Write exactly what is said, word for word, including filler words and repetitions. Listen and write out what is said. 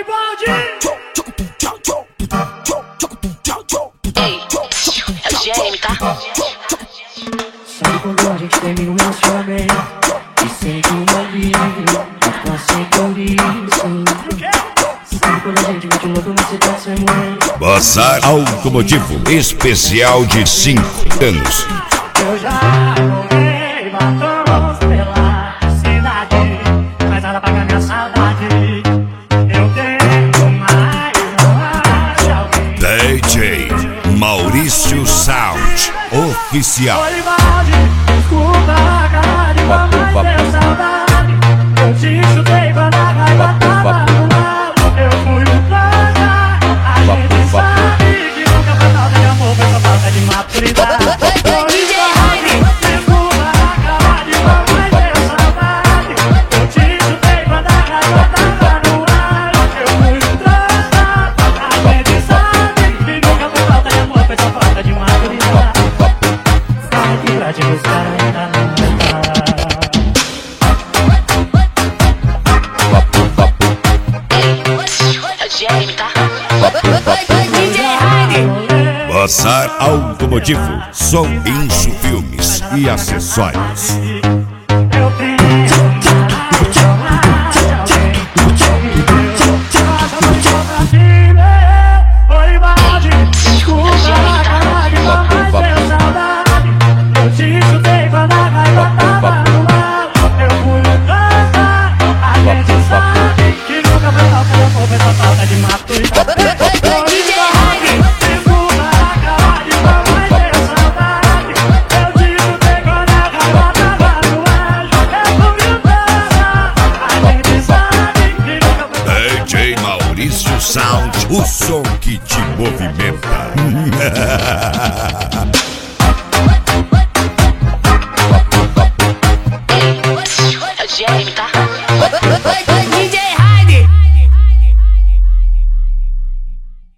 Oi, Baldi! Ei, é o G M, tá? Sabe quando a gente termina um relacionamento e sente um alívio após ser ouriço? Sabe quando a gente mete louco na cidade sem morrer? Bazar Automotivo especial de cinco anos. Eu já morri batons pela cidade, mas nada paga minha saudade. Eu tenho mais, não acho alguém. D J Maurício Sound Oficial. Oi, Baldi, desculpa a cara de mamãe, deu saudade. Eu te chutei quando a raiva tava no mal. Eu fui um planta, a gente sabe que nunca foi falta de amor, foi só falta de maturidade. Oi, Baldi, desculpa a cara de mamãe, deu saudade. Eu te chutei quando a raiva tava no ar. Eu fui um planta, a gente sabe que nunca foi falta de amor, foi só falta de maturidade. Que pra te buscar ainda não é É o G M, tá? Bazar Automotivo, Som Incho Filmes e Acessórios. Eu tenho Oi, Baldi, desculpa a cara de mamãe, deu saudade. Eu te chutei quando a raiva tava no mal. Eu fui um planta, a gente sabe que nunca foi falta de amor, foi só falta de maturidade. Oi, Baldi, desculpa a cara de mamãe, deu saudade. Eu te chutei quando a raiva tava no ar. Eu fui um planta, a gente sabe que nunca foi falta de D J Maurício Sound, o som que te movimenta.